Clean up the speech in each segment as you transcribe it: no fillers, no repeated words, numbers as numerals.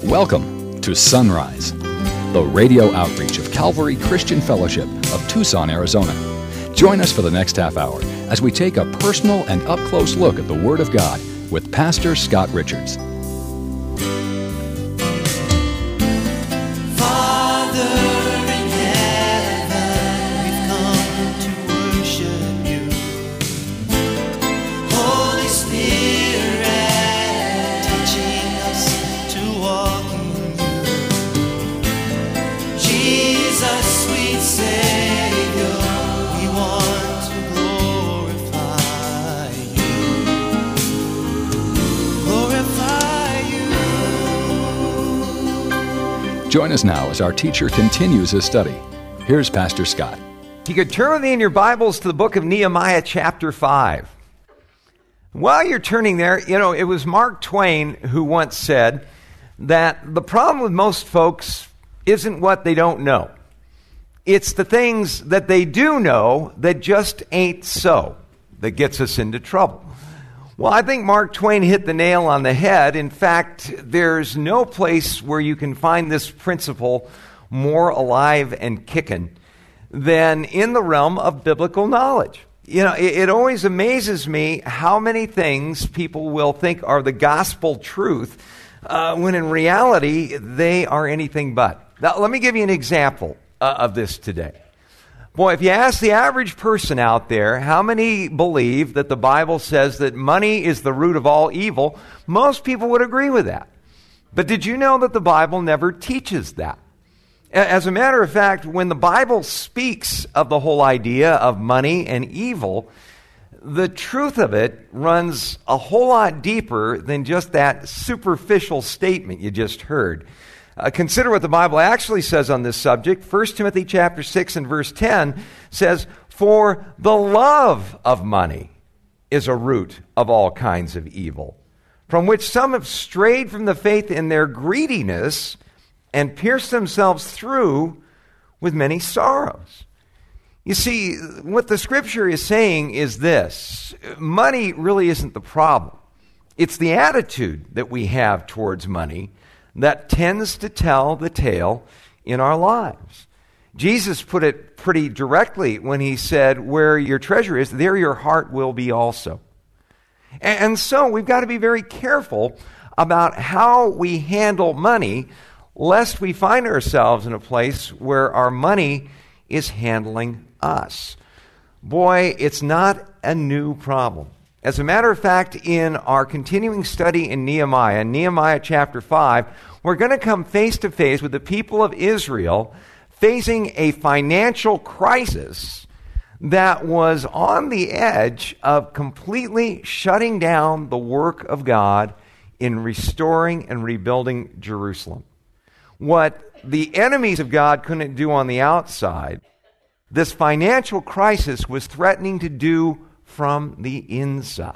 Welcome to Sunrise, the radio outreach of Calvary Christian Fellowship of Tucson, Arizona. Join us for the next half hour as we take a personal and up-close look at the Word of God with Pastor Scott Richards. Join us now as our teacher continues his study. Here's Pastor Scott. You could turn with me in your Bibles to the book of Nehemiah chapter 5. While you're turning there, it was Mark Twain who once said that the problem with most folks isn't what they don't know. It's the things that they do know that just ain't so that gets us into trouble. Well, I think Mark Twain hit the nail on the head. In fact, there's no place where you can find this principle more alive and kicking than in the realm of biblical knowledge. It always amazes me how many things people will think are the gospel truth when in reality they are anything but. Now, let me give you an example of this today. Boy, if you ask the average person out there how many believe that the Bible says that money is the root of all evil, most people would agree with that. But did you know that the Bible never teaches that? As a matter of fact, when the Bible speaks of the whole idea of money and evil, the truth of it runs a whole lot deeper than just that superficial statement you just heard. Consider what the Bible actually says on this subject. 1 Timothy chapter 6 and verse 10 says, "For the love of money is a root of all kinds of evil, from which some have strayed from the faith in their greediness and pierced themselves through with many sorrows." You see, what the Scripture is saying is this: money really isn't the problem. It's the attitude that we have towards money that tends to tell the tale in our lives. Jesus put it pretty directly when he said, "Where your treasure is, there your heart will be also." And so we've got to be very careful about how we handle money, lest we find ourselves in a place where our money is handling us. Boy, it's not a new problem. As a matter of fact, in our continuing study in Nehemiah chapter 5, we're going to come face to face with the people of Israel facing a financial crisis that was on the edge of completely shutting down the work of God in restoring and rebuilding Jerusalem. What the enemies of God couldn't do on the outside, this financial crisis was threatening to do from the inside.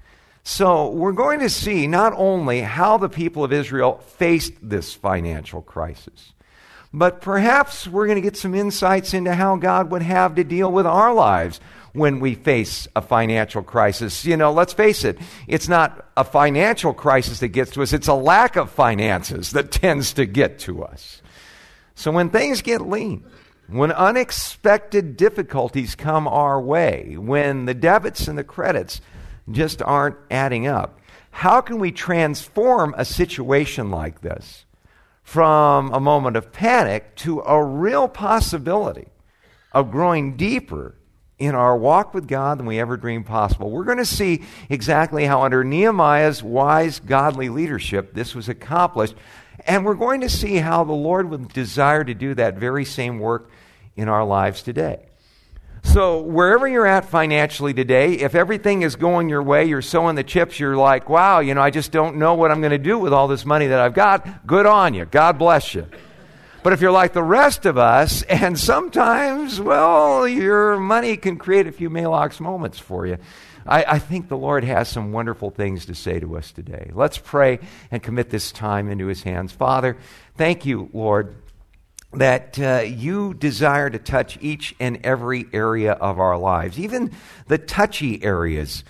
So we're going to see not only how the people of Israel faced this financial crisis, but perhaps we're going to get some insights into how God would have to deal with our lives when we face a financial crisis. Let's face it, it's not a financial crisis that gets to us, it's a lack of finances that tends to get to us. So when things get lean, when unexpected difficulties come our way, when the debits and the credits just aren't adding up, how can we transform a situation like this from a moment of panic to a real possibility of growing deeper in our walk with God than we ever dreamed possible? We're going to see exactly how under Nehemiah's wise, godly leadership this was accomplished. And we're going to see how the Lord would desire to do that very same work in our lives today. So wherever you're at financially today, if everything is going your way, you're sowing the chips, you're like, wow, I just don't know what I'm going to do with all this money that I've got. Good on you. God bless you. But if you're like the rest of us, and sometimes, your money can create a few Maalox moments for you, I think the Lord has some wonderful things to say to us today. Let's pray and commit this time into His hands. Father, thank you, Lord, that you desire to touch each and every area of our lives, even the touchy areas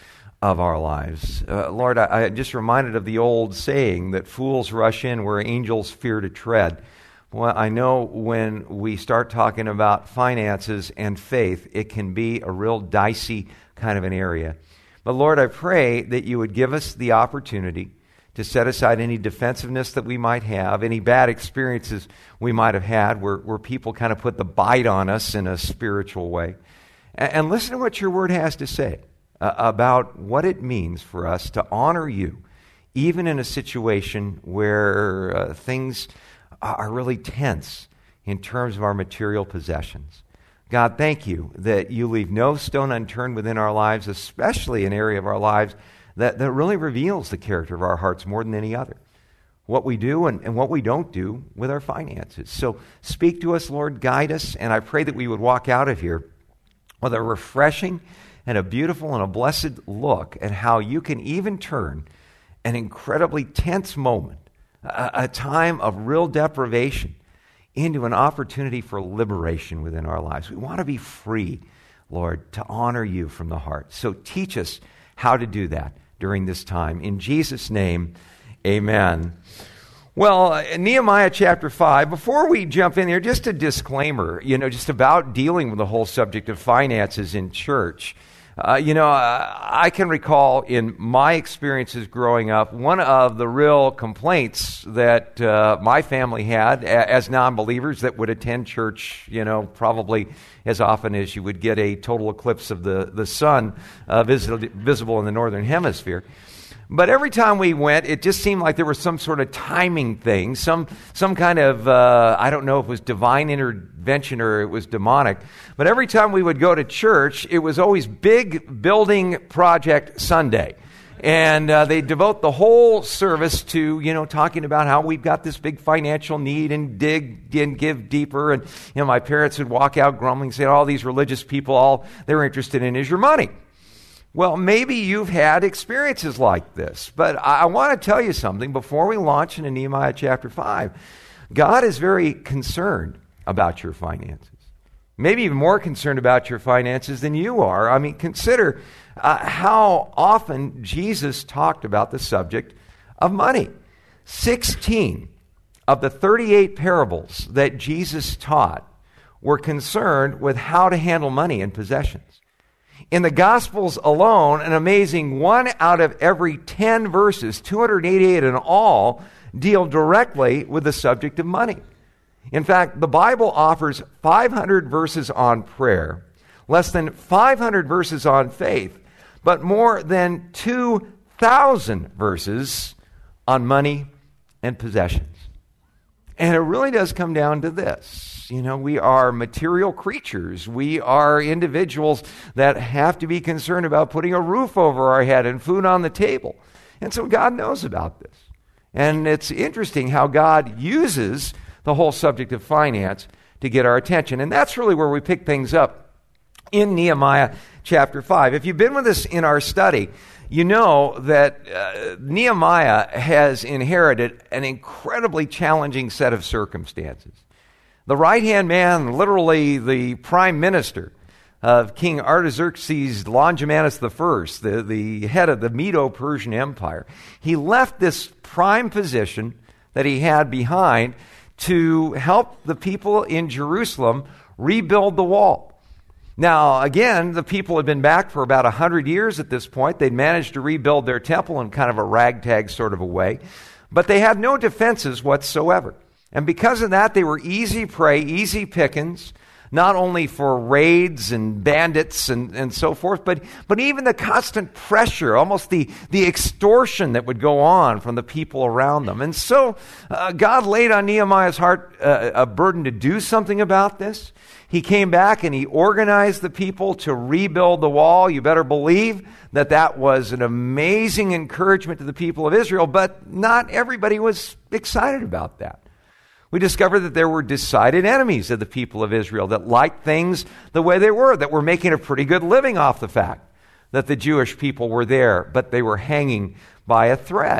of our lives. Lord, I just reminded of the old saying that fools rush in where angels fear to tread. Well, I know when we start talking about finances and faith, it can be a real dicey kind of an area. But Lord, I pray that you would give us the opportunity to set aside any defensiveness that we might have, any bad experiences we might have had where people kind of put the bite on us in a spiritual way. And listen to what your word has to say about what it means for us to honor you, even in a situation where things are really tense in terms of our material possessions. God, thank you that you leave no stone unturned within our lives, especially an area of our lives that really reveals the character of our hearts more than any other. What we do and what we don't do with our finances. So speak to us, Lord, guide us, and I pray that we would walk out of here with a refreshing and a beautiful and a blessed look at how you can even turn an incredibly tense moment, a time of real deprivation, into an opportunity for liberation within our lives. We want to be free, Lord, to honor you from the heart. So teach us how to do that during this time. In Jesus' name, amen. Well, Nehemiah chapter 5, before we jump in here, just a disclaimer, just about dealing with the whole subject of finances in church. I can recall in my experiences growing up, one of the real complaints that my family had as non-believers that would attend church, probably as often as you would get a total eclipse of the sun visible in the northern hemisphere. But every time we went, it just seemed like there was some sort of timing thing, some kind of, I don't know if it was divine intervention or it was demonic. But every time we would go to church, it was always big building project Sunday. And they devote the whole service to, talking about how we've got this big financial need and dig and give deeper. And, my parents would walk out grumbling, saying, all these religious people, all they're interested in is your money. Well, maybe you've had experiences like this, but I want to tell you something before we launch into Nehemiah chapter 5. God is very concerned about your finances. Maybe even more concerned about your finances than you are. I mean, consider how often Jesus talked about the subject of money. 16 of the 38 parables that Jesus taught were concerned with how to handle money and possessions. In the Gospels alone, an amazing 1 out of every 10 verses, 288 in all, deal directly with the subject of money. In fact, the Bible offers 500 verses on prayer, less than 500 verses on faith, but more than 2,000 verses on money and possessions. And it really does come down to this. We are material creatures. We are individuals that have to be concerned about putting a roof over our head and food on the table. And so God knows about this. And it's interesting how God uses the whole subject of finance to get our attention. And that's really where we pick things up in Nehemiah chapter 5. If you've been with us in our study, you know that Nehemiah has inherited an incredibly challenging set of circumstances. The right-hand man, literally the prime minister of King Artaxerxes Longimanus I, the head of the Medo-Persian Empire, he left this prime position that he had behind to help the people in Jerusalem rebuild the wall. Now, again, the people had been back for about 100 years at this point. They'd managed to rebuild their temple in kind of a ragtag sort of a way, but they had no defenses whatsoever. And because of that, they were easy prey, easy pickings, not only for raids and bandits and so forth, but even the constant pressure, almost the extortion that would go on from the people around them. And so God laid on Nehemiah's heart a burden to do something about this. He came back and he organized the people to rebuild the wall. You better believe that was an amazing encouragement to the people of Israel, but not everybody was excited about that. We discovered that there were decided enemies of the people of Israel that liked things the way they were, that were making a pretty good living off the fact that the Jewish people were there, but they were hanging by a thread.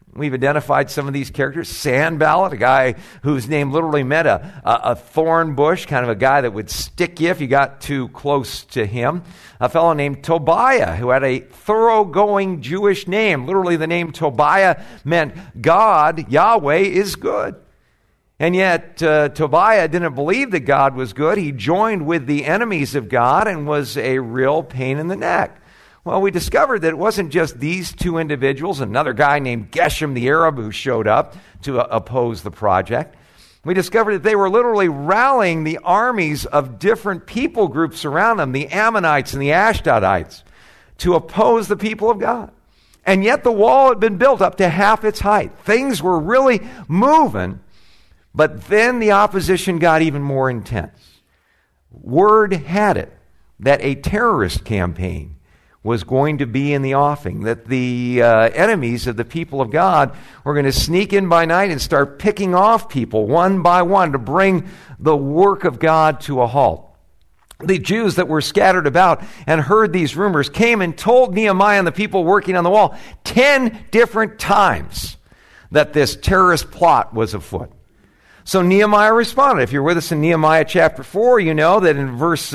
We've identified some of these characters. Sanballat, a guy whose name literally meant a thorn bush, kind of a guy that would stick you if you got too close to him. A fellow named Tobiah, who had a thoroughgoing Jewish name. Literally, the name Tobiah meant God, Yahweh, is good. And yet, Tobiah didn't believe that God was good. He joined with the enemies of God and was a real pain in the neck. Well, we discovered that it wasn't just these two individuals, another guy named Geshem the Arab who showed up to oppose the project. We discovered that they were literally rallying the armies of different people groups around them, the Ammonites and the Ashdodites, to oppose the people of God. And yet the wall had been built up to half its height. Things were really moving, but then the opposition got even more intense. Word had it that a terrorist campaign was going to be in the offing, that the enemies of the people of God were going to sneak in by night and start picking off people one by one to bring the work of God to a halt. The Jews that were scattered about and heard these rumors came and told Nehemiah and the people working on the wall 10 different times that this terrorist plot was afoot. So Nehemiah responded. If you're with us in Nehemiah chapter 4, you know that in verse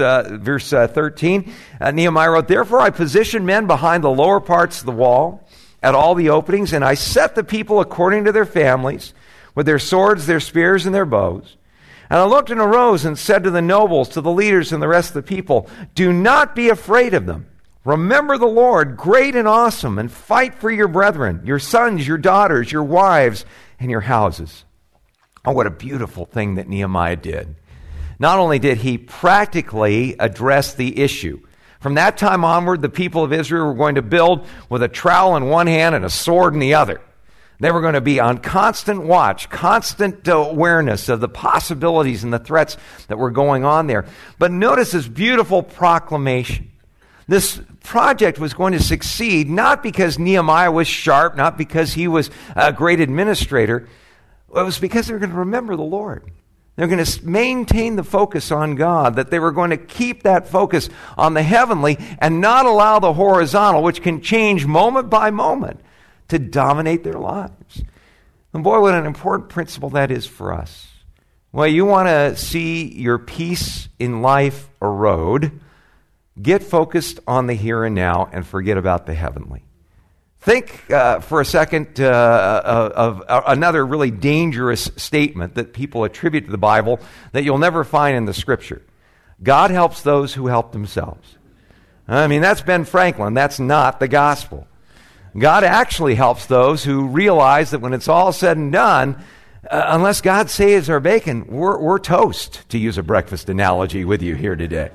13, Nehemiah wrote, "Therefore I positioned men behind the lower parts of the wall at all the openings, and I set the people according to their families, with their swords, their spears, and their bows. And I looked and arose and said to the nobles, to the leaders, and the rest of the people, do not be afraid of them. Remember the Lord, great and awesome, and fight for your brethren, your sons, your daughters, your wives, and your houses." Oh, what a beautiful thing that Nehemiah did. Not only did he practically address the issue. From that time onward, the people of Israel were going to build with a trowel in one hand and a sword in the other. They were going to be on constant watch, constant awareness of the possibilities and the threats that were going on there. But notice this beautiful proclamation. This project was going to succeed not because Nehemiah was sharp, not because he was a great administrator. It was because they were going to remember the Lord. They were going to maintain the focus on God, that they were going to keep that focus on the heavenly and not allow the horizontal, which can change moment by moment, to dominate their lives. And boy, what an important principle that is for us. Well, you want to see your peace in life erode, get focused on the here and now and forget about the heavenly. Think for a second of another really dangerous statement that people attribute to the Bible that you'll never find in the Scripture. God helps those who help themselves. I mean, that's Ben Franklin. That's not the gospel. God actually helps those who realize that when it's all said and done, unless God saves our bacon, we're toast, to use a breakfast analogy with you here today.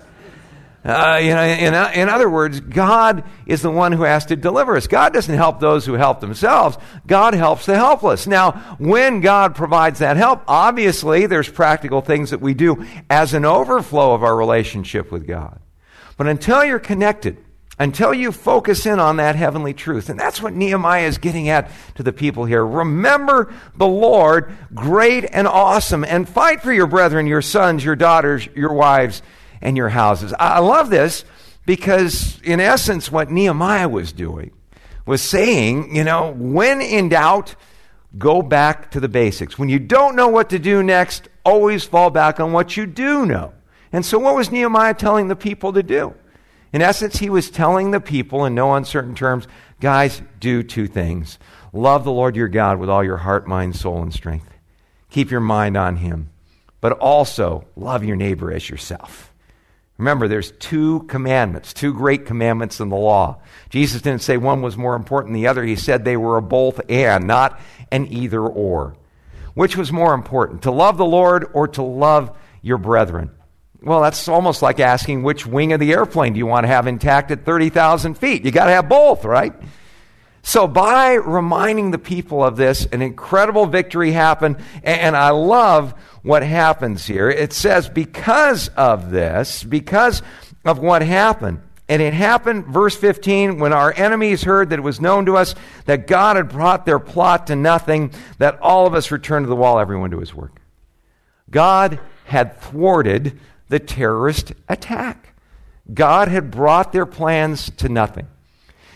In other words, God is the one who has to deliver us. God doesn't help those who help themselves. God helps the helpless. Now, when God provides that help, obviously there's practical things that we do as an overflow of our relationship with God. But until you're connected, until you focus in on that heavenly truth, and that's what Nehemiah is getting at to the people here. Remember the Lord, great and awesome, and fight for your brethren, your sons, your daughters, your wives, and your houses. I love this because, in essence, what Nehemiah was doing was saying, when in doubt, go back to the basics. When you don't know what to do next, always fall back on what you do know. And so what was Nehemiah telling the people to do? In essence, he was telling the people in no uncertain terms, guys, do two things. Love the Lord your God with all your heart, mind, soul, and strength. Keep your mind on him. But also, love your neighbor as yourself. Remember, there's two commandments, two great commandments in the law. Jesus didn't say one was more important than the other. He said they were a both and, not an either or. Which was more important, to love the Lord or to love your brethren? Well, that's almost like asking which wing of the airplane do you want to have intact at 30,000 feet? You got to have both, right? So by reminding the people of this, an incredible victory happened, and I love what happens here. It says, because of this, because of what happened, and it happened, verse 15, when our enemies heard that it was known to us that God had brought their plot to nothing, that all of us returned to the wall, everyone to his work. God had thwarted the terrorist attack. God had brought their plans to nothing.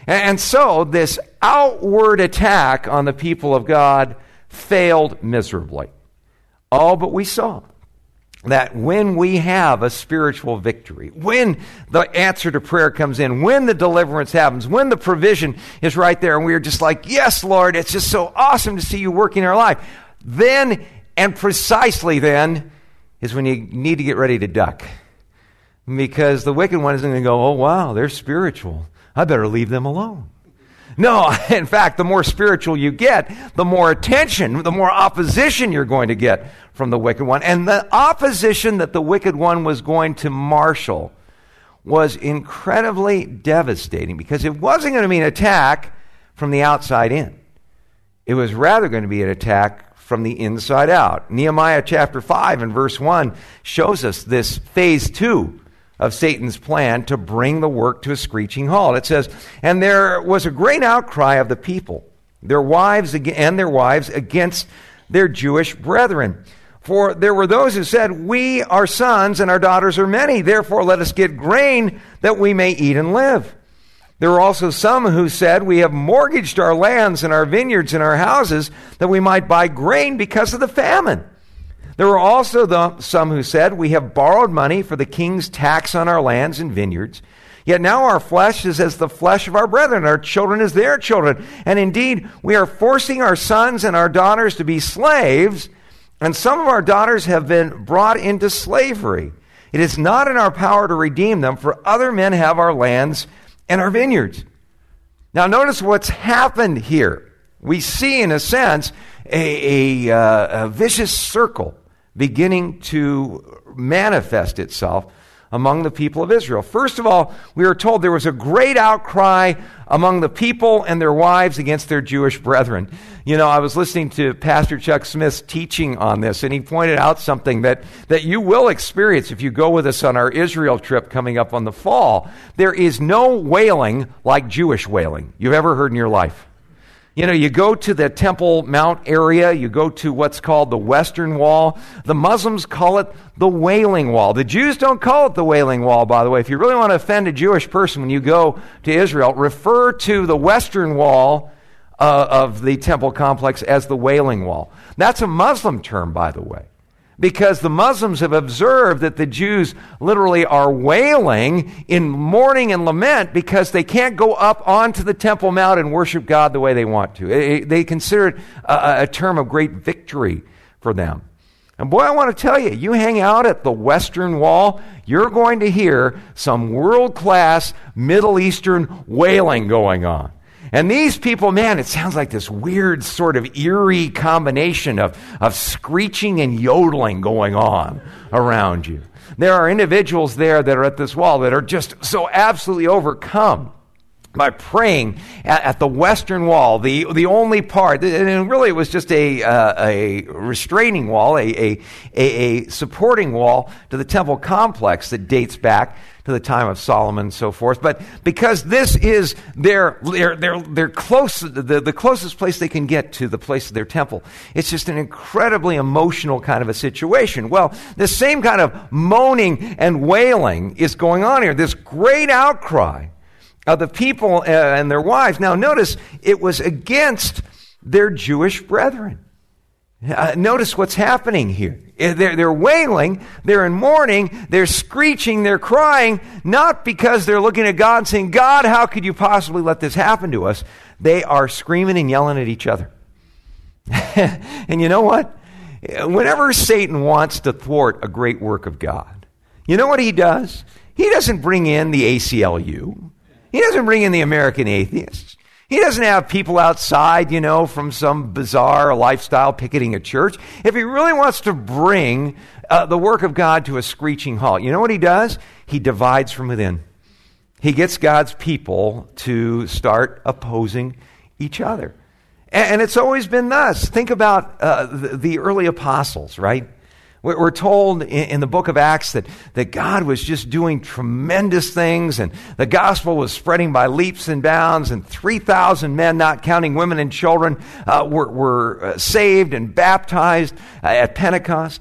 And so this outward attack on the people of God failed miserably. Oh, but we saw that when we have a spiritual victory, when the answer to prayer comes in, when the deliverance happens, when the provision is right there, and we're just like, yes, Lord, it's just so awesome to see you working in our life. Then, and precisely then, is when you need to get ready to duck. Because the wicked one isn't going to go, oh, wow, they're spiritual. I better leave them alone. No, in fact, the more spiritual you get, the more attention, the more opposition you're going to get from the wicked one. And the opposition that the wicked one was going to marshal was incredibly devastating, because it wasn't going to be an attack from the outside in. It was rather going to be an attack from the inside out. Nehemiah chapter 5 and verse 1 shows us this phase 2 of Satan's plan to bring the work to a screeching halt. It says, and there was a great outcry of the people, their wives against their Jewish brethren. For there were those who said, we, our sons and our daughters are many, therefore let us get grain that we may eat and live. There were also some who said, we have mortgaged our lands and our vineyards and our houses that we might buy grain because of the famine. There were also some who said, we have borrowed money for the king's tax on our lands and vineyards. Yet now our flesh is as the flesh of our brethren, our children as their children. And indeed, we are forcing our sons and our daughters to be slaves, and some of our daughters have been brought into slavery. It is not in our power to redeem them, for other men have our lands and our vineyards. Now notice what's happened here. We see, in a sense, a vicious circle beginning to manifest itself among the people of Israel. First of all, we are told there was a great outcry among the people and their wives against their Jewish brethren. You know, I was listening to Pastor Chuck Smith's teaching on this, and he pointed out something that you will experience if you go with us on our Israel trip coming up on the fall. There is no wailing like Jewish wailing you've ever heard in your life. You know, you go to the Temple Mount area, you go to what's called the Western Wall. The Muslims call it the Wailing Wall. The Jews don't call it the Wailing Wall, by the way. If you really want to offend a Jewish person when you go to Israel, refer to the Western Wall of the temple complex as the Wailing Wall. That's a Muslim term, by the way, because the Muslims have observed that the Jews literally are wailing in mourning and lament because they can't go up onto the Temple Mount and worship God the way they want to. They consider it a term of great victory for them. And boy, I want to tell you, you hang out at the Western Wall, you're going to hear some world-class Middle Eastern wailing going on. And these people, man, it sounds like this weird sort of eerie combination of screeching and yodeling going on around you. There are individuals there that are at this wall that are just so absolutely overcome by praying at the Western Wall, the only part, and really it was just a restraining wall, a supporting wall to the temple complex that dates back to the time of Solomon and so forth. But because this is their close, the closest place they can get to the place of their temple, it's just an incredibly emotional kind of a situation. Well, the same kind of moaning and wailing is going on here. This great outcry of the people and their wives. Now notice, it was against their Jewish brethren. Notice what's happening here. They're wailing, they're in mourning, they're screeching, they're crying, not because they're looking at God and saying, God, how could you possibly let this happen to us? They are screaming and yelling at each other. And you know what? Whenever Satan wants to thwart a great work of God, you know what he does? He doesn't bring in the ACLU. He doesn't bring in the American Atheists. He doesn't have people outside, from some bizarre lifestyle picketing a church. If he really wants to bring the work of God to a screeching halt, you know what he does? He divides from within. He gets God's people to start opposing each other. And it's always been thus. Think about the early apostles, right? We're told in the book of Acts that God was just doing tremendous things, and the gospel was spreading by leaps and bounds, and 3,000 men, not counting women and children, were saved and baptized at Pentecost.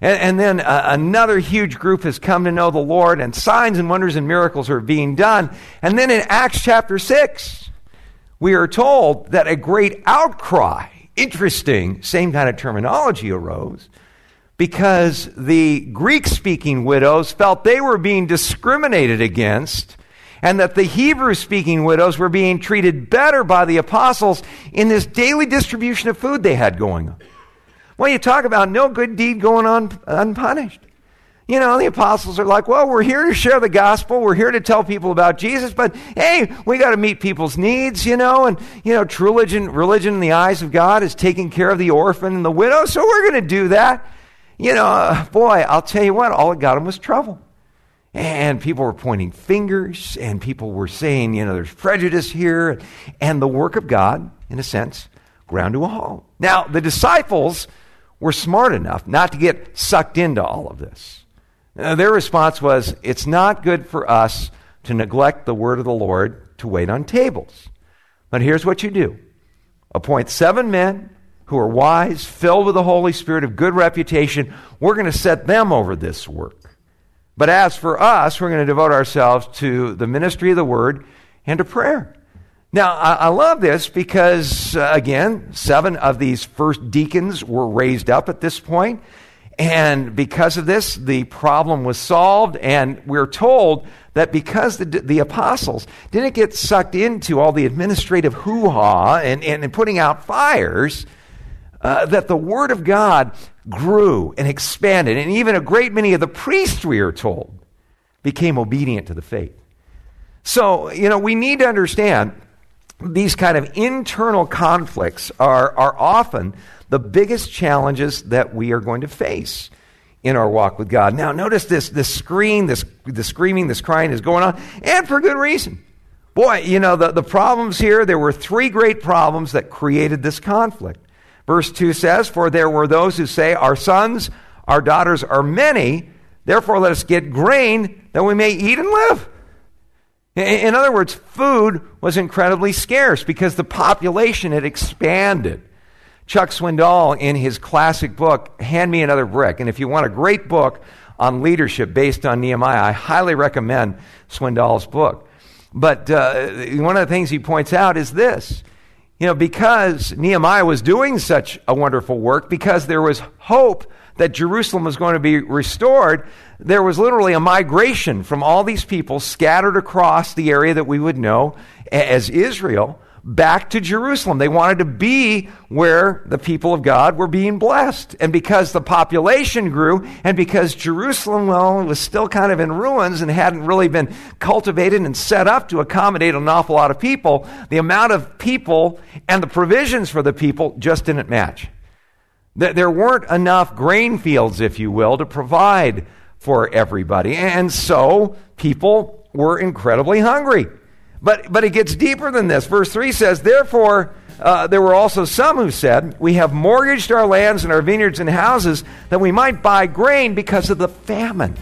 And then another huge group has come to know the Lord, and signs and wonders and miracles are being done. And then in Acts chapter 6, we are told that a great outcry, interesting, same kind of terminology, arose because the Greek-speaking widows felt they were being discriminated against, and that the Hebrew-speaking widows were being treated better by the apostles in this daily distribution of food they had going on. Well, you talk about no good deed going on unpunished. You know, the apostles are like, well, we're here to share the gospel. We're here to tell people about Jesus. But, hey, we got to meet people's needs, you know. And, you know, true religion in the eyes of God is taking care of the orphan and the widow. So we're going to do that. You know, boy, I'll tell you what, all it got them was trouble. And people were pointing fingers. And people were saying, you know, there's prejudice here. And the work of God, in a sense, ground to a halt. Now, the disciples were smart enough not to get sucked into all of this. Their response was, it's not good for us to neglect the word of the Lord to wait on tables. But here's what you do. Appoint 7 men who are wise, filled with the Holy Spirit, of good reputation. We're going to set them over this work. But as for us, we're going to devote ourselves to the ministry of the word and to prayer. Now, I love this because, again, 7 of these first deacons were raised up at this point. And because of this, the problem was solved, and we're told that because the apostles didn't get sucked into all the administrative hoo-ha and putting out fires, that the Word of God grew and expanded, and even a great many of the priests, we are told, became obedient to the faith. So, you know, we need to understand these kind of internal conflicts are often the biggest challenges that we are going to face in our walk with God. Now, notice this screaming, this crying is going on, and for good reason. Boy, you know, the problems here, there were 3 great problems that created this conflict. Verse 2 says, for there were those who say, our sons, our daughters are many, therefore let us get grain that we may eat and live. In other words, food was incredibly scarce because the population had expanded. Chuck Swindoll, in his classic book, Hand Me Another Brick, and if you want a great book on leadership based on Nehemiah, I highly recommend Swindoll's book. But one of the things he points out is this. You know, because Nehemiah was doing such a wonderful work, because there was hope that Jerusalem was going to be restored, there was literally a migration from all these people scattered across the area that we would know as Israel back to Jerusalem. They wanted to be where the people of God were being blessed. And because the population grew, and because Jerusalem, well, was still kind of in ruins and hadn't really been cultivated and set up to accommodate an awful lot of people, the amount of people and the provisions for the people just didn't match. There weren't enough grain fields, if you will, to provide for everybody. And so people were incredibly hungry. But it gets deeper than this. Verse 3 says, therefore, there were also some who said, we have mortgaged our lands and our vineyards and houses that we might buy grain because of the famine.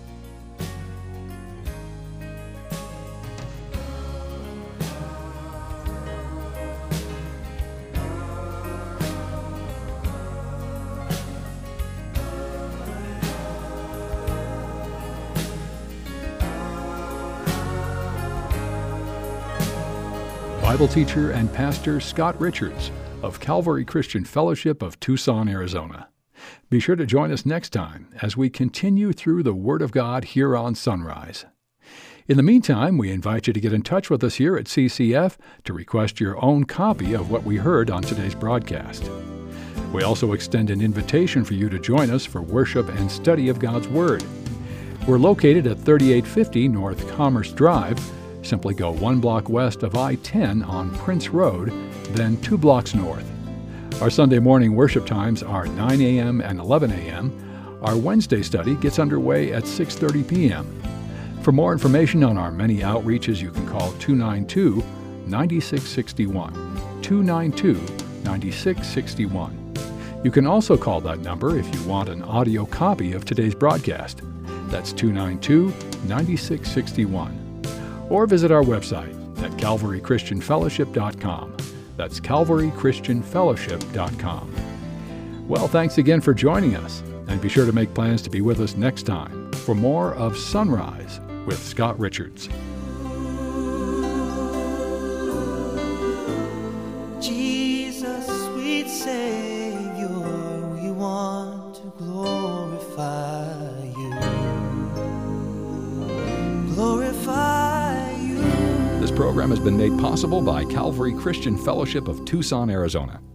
Bible teacher and pastor Scott Richards of Calvary Christian Fellowship of Tucson, Arizona. Be sure to join us next time as we continue through the Word of God here on Sunrise. In the meantime, we invite you to get in touch with us here at CCF to request your own copy of what we heard on today's broadcast. We also extend an invitation for you to join us for worship and study of God's Word. We're located at 3850 North Commerce Drive. Simply go 1 block west of I-10 on Prince Road, then 2 blocks north. Our Sunday morning worship times are 9 a.m. and 11 a.m. Our Wednesday study gets underway at 6:30 p.m. For more information on our many outreaches, you can call 292-9661, 292-9661. You can also call that number if you want an audio copy of today's broadcast. That's 292-9661. Or visit our website at calvarychristianfellowship.com. That's calvarychristianfellowship.com. Well, thanks again for joining us, And be sure to make plans to be with us next time for more of Sunrise with Scott Richards. Jesus, sweet Savior, we want to glorify you. Glorify you. This program has been made possible by Calvary Christian Fellowship of Tucson, Arizona.